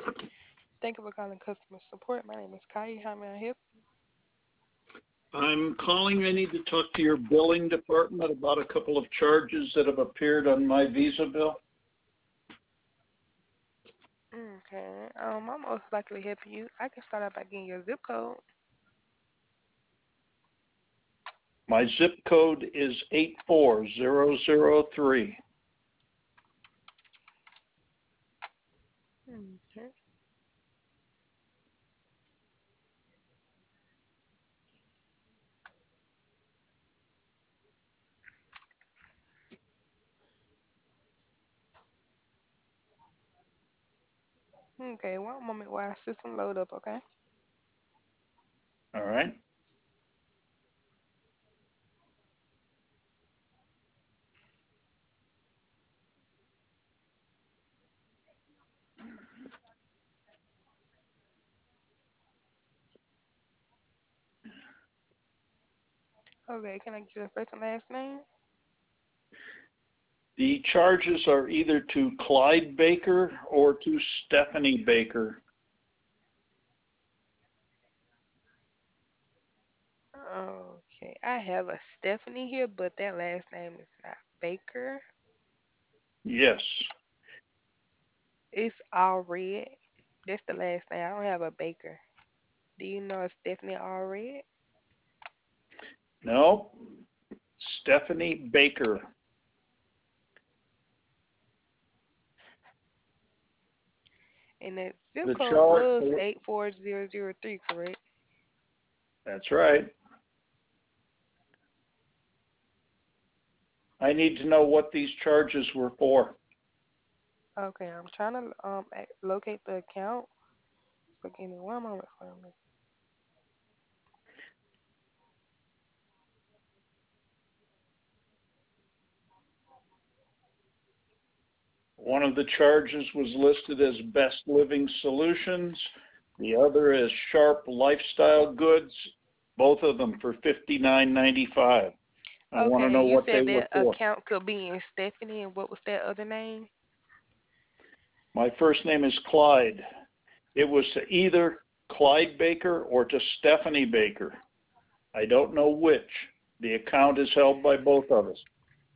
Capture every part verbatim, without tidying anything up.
Thank you for calling customer support. My name is Kai. How may I help? I'm calling. I need to talk to your billing department about a couple of charges that have appeared on my Visa bill. Okay. Um, I'm most likely helping you. I can start out by getting your zip code. My zip code is eight four zero zero three. Okay. Okay. One moment while our system load up. Okay. All right. Okay. Can I get your first and last name? The charges are either to Clyde Baker or to Stephanie Baker. Okay. I have a Stephanie here, but that last name is not Baker. Yes. It's all red. That's the last name. I don't have a Baker. Do you know a Stephanie all red? No. Stephanie Baker. And that zip The code chart. was eight four zero zero three, correct? That's right. I need to know what these charges were for. Okay, I'm trying to um ac- locate the account. So give me one moment for me. One of the charges was listed as Best Living Solutions. The other is Sharp Lifestyle Goods, both of them for fifty-nine ninety-five. I want to Okay, know and you what they said were that for. account could be in Stephanie, and what was that other name? My first name is Clyde. It was to either Clyde Baker or to Stephanie Baker. I don't know which. The account is held by both of us.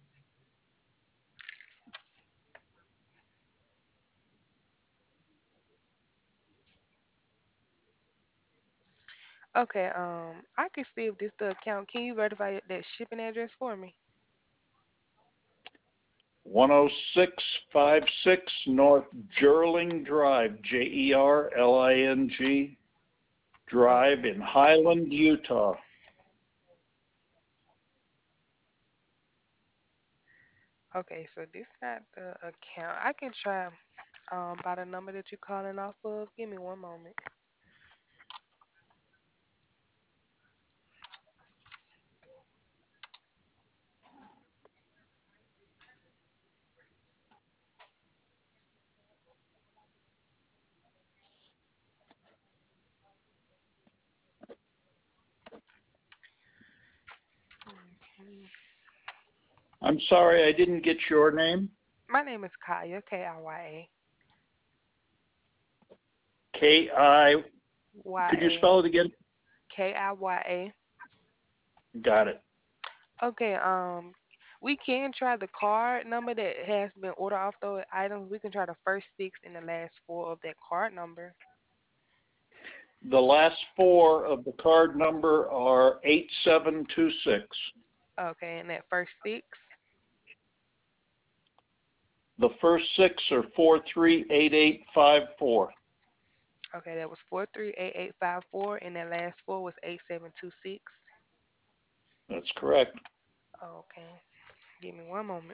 Okay, um, I can see if this the account. Can you verify that shipping address for me? one oh six five six North Jerling Drive, J E R L I N G Drive Okay. in Highland, Utah. Okay, so this not the account. I can try um by the number that you're calling off of. Give me one moment. Okay. I'm sorry, I didn't get your name. My name is Kaya, K I Y A. K I. Y Could you A. spell it again? K I Y A. Got it. Okay, um, we can try the card number that has been ordered off those items. We can try the first six and the last four of that card number. The last four of the card number are eight seven two six. Okay, and that first six. The first six are four three eight eight five four. Okay, that was four three eight eight five four, and that last four was eight seven two six. That's correct. Okay, give me one moment.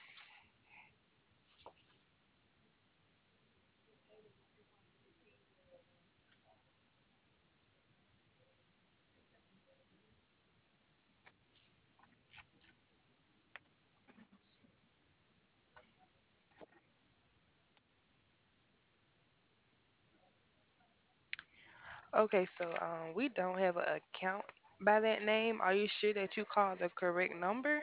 Okay, so um, we don't have an account by that name. Are you sure that you called the correct number?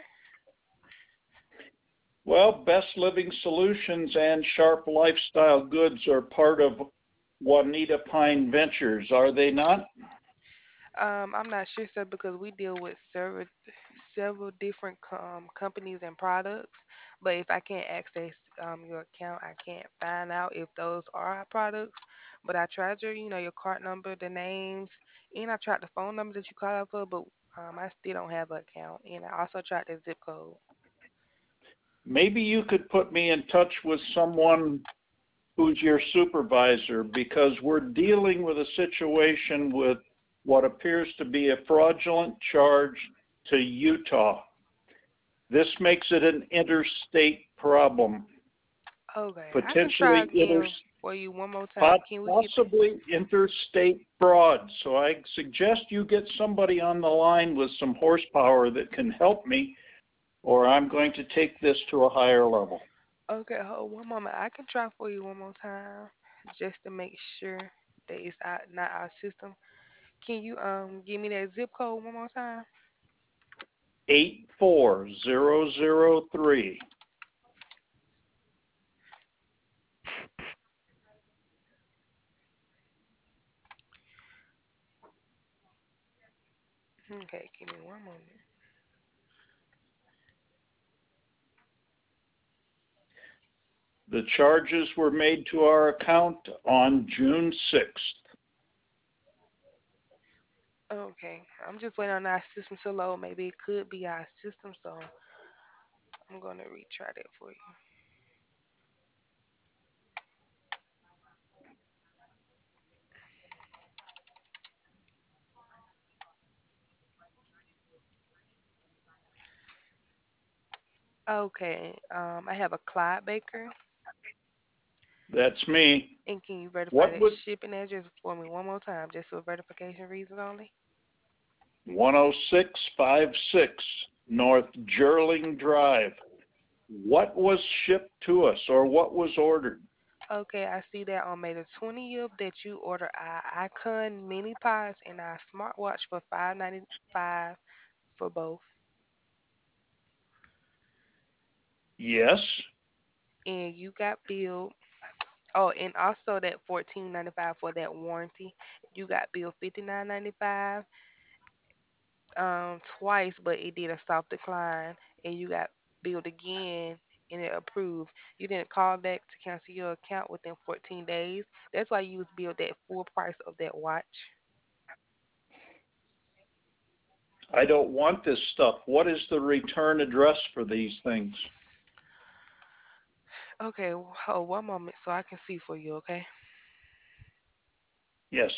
Well, Best Living Solutions and Sharp Lifestyle Goods are part of Juanita Pine Ventures, are they not? Um, I'm not sure, sir, because we deal with several several different um, companies and products. But if I can't access um, your account, I can't find out if those are our products. But I tried your, you know, your card number, the names, and I tried the phone number that you called out for, but um, I still don't have an account. And I also tried the zip code. Maybe you could put me in touch with someone who's your supervisor because we're dealing with a situation with what appears to be a fraudulent charge to Utah. This makes it an interstate problem, Okay, I can try potentially inter, again for you one more time. Can we get the? possibly interstate fraud. So I suggest you get somebody on the line with some horsepower that can help me, or I'm going to take this to a higher level. Okay, hold one moment. I can try for you one more time, just to make sure that it's out, not our system. Can you um give me that zip code one more time? eight four zero zero three. Okay, give me one moment. The charges were made to our account on June sixth. Okay, I'm just waiting on our system to load. Maybe it could be our system, so I'm gonna retry that for you. Okay, um, I have a Clyde Baker, That's me. and can you verify What that was shipping address for me one more time, just for verification reasons only? one oh six five six North Jerling Drive? What was shipped to us or what was ordered? Okay, I see that on May the twentieth that you ordered our Icon mini pods and our smartwatch for five ninety five for both. Yes, And you got billed. Oh, and also that fourteen ninety five for that warranty. You got billed fifty nine ninety five um twice, but it did a soft decline, and you got billed again and it approved. You didn't call back to cancel your account within fourteen days. That's why you was billed that full price of that watch. I don't want this stuff. What is the return address for these things? Okay, hold one moment so I can see for you. Okay. Yes.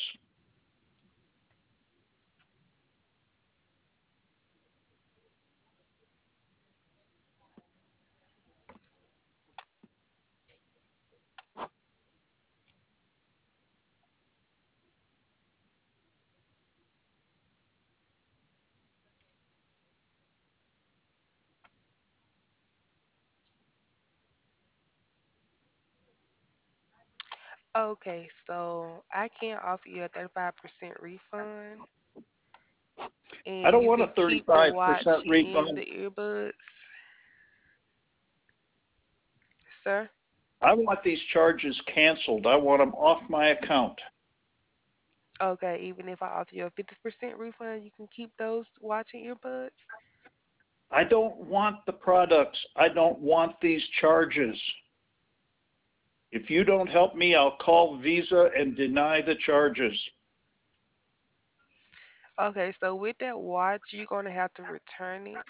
Okay, so I can offer you a thirty-five percent refund, I and don't you want a can keep the watch thirty-five percent and refund. the earbuds, sir. I want these charges canceled. I want them off my account. Okay, even if I offer you a fifty percent refund, you can keep those watch and earbuds. I don't want the products. I don't want these charges. If you don't help me, I'll call Visa and deny the charges. Okay, so with that watch, you're gonna have to return it.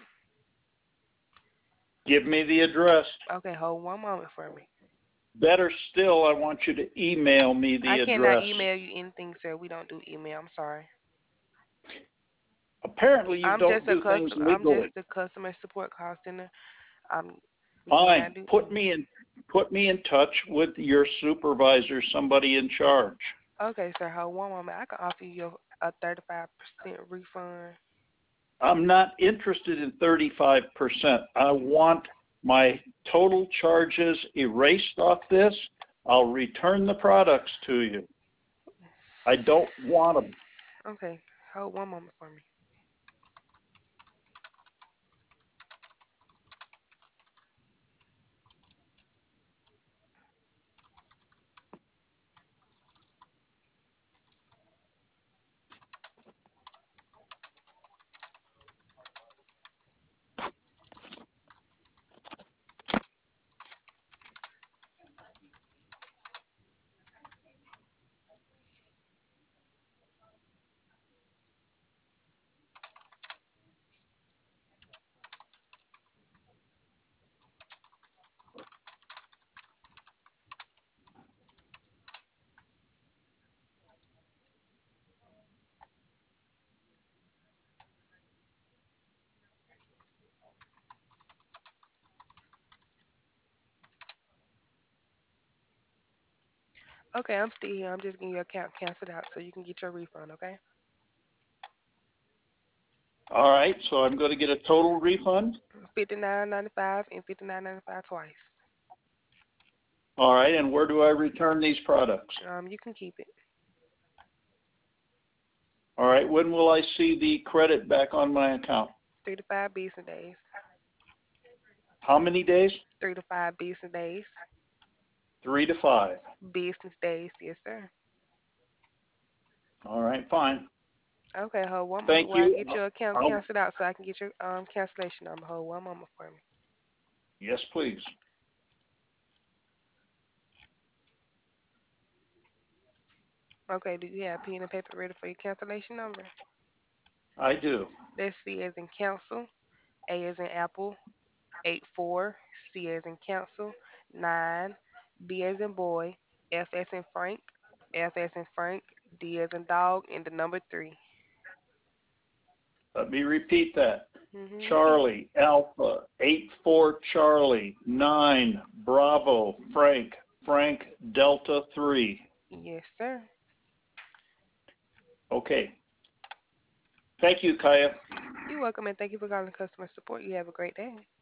Give me the address. Okay, hold one moment for me. Better still, I want you to email me I the cannot address. email you anything, sir. We don't do email. I'm sorry. Apparently, you I'm don't just a do things customer. I'm just legally. the customer support call center. Um, we cannot Fine. do Put email. me in put me in touch with your supervisor, somebody in charge. Okay, sir. Hold one moment. I can offer you a thirty-five percent refund. I'm not interested in thirty-five percent. I want my total charges erased off this. I'll return the products to you. I don't want them. Okay, hold one moment for me. Okay, I'm still here. I'm just getting your account canceled out so you can get your refund, okay? All right, so I'm going to get a total refund. fifty-nine ninety-five and fifty-nine ninety-five twice. All right, and where do I return these products? Um, you can keep it. All right, when will I see the credit back on my account? Three to five business days. How many days? Three to five business days. Three to five. Business days, yes, sir. All right, fine. Okay, hold one moment Thank while I you. get your account I'll, canceled out so I can get your um cancellation number. Hold one moment for me. yes, please. Okay, do you have pen and paper ready for your cancellation number? I do. That's C as in council, A as in apple, eight four, C as in council, nine, B as in boy, F as in Frank, F as in Frank, D as in dog, and the number three. Let me repeat that. Mm-hmm, repeat. Charlie, Alpha, eight four Charlie, nine, Bravo, Frank, Frank, Delta three. Yes, sir. Okay. Thank you, Kaya. You're welcome and thank you for calling customer support. You have a great day.